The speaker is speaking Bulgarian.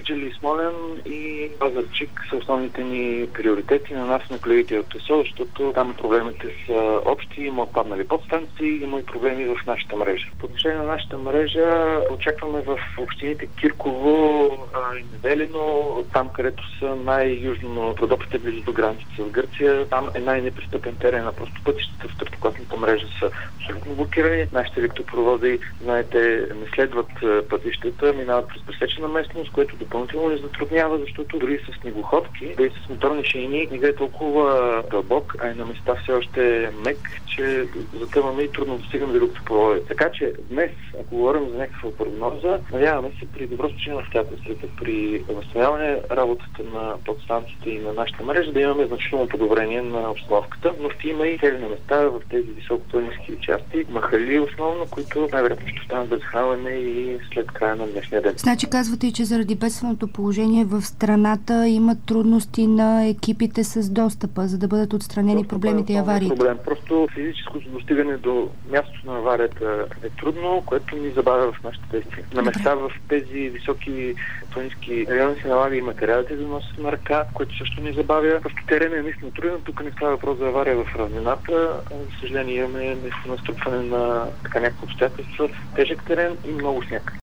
Кърджали и Смолян и Пазарджик са основните ни приоритети на нас, на колегите от ТСО, защото там проблемите са общи, има отпаднали подстанции, има и проблеми в нашата мрежа. По отношение на нашата мрежа очакваме в общините Кирково и Неделино, там където са най-южно на Родопите, близо до границата с Гърция. Там е най-непристъпен терен, а просто пътищата в третокласната мрежа са абсолютно блокирани. Нашите електропроводи, знаете, не следват пътищата, минават през пресечена местност, което допълнително не затруднява, защото дори с снегоходки, дори с моторни шейни, снегът е толкова дълбок, а и на места все още е мек, че затъваме и трудно достигаме до електропроводи. Така че днес, ако говорим за някаква прогноза, надяваме се при добро стечение на обстоятелствата, при възстановяване работата на подстанциите и на нашата мрежа да имаме значително подобрение на обстановката, но ще има и населени места в тези високопланински части, махали основно, които най-вероятно ще останат без хранене и след края на днешния ден. Значи казвате и, че заради бедственото положение в страната имат трудности на екипите с достъпа, за да бъдат отстранени проблемите и авариите. Просто физическото достигане до мястото на аварията е трудно, което ни забавя в нашите действия. На места в тези високи планински райони се налага и материалите да носят на ръка, което също ни забавя. Просто терен е наистина труден. Тук не става въпрос за авария в равнината. За съжаление имаме наистина струпване на някакви обстоятелства, тежък терен и много сняг.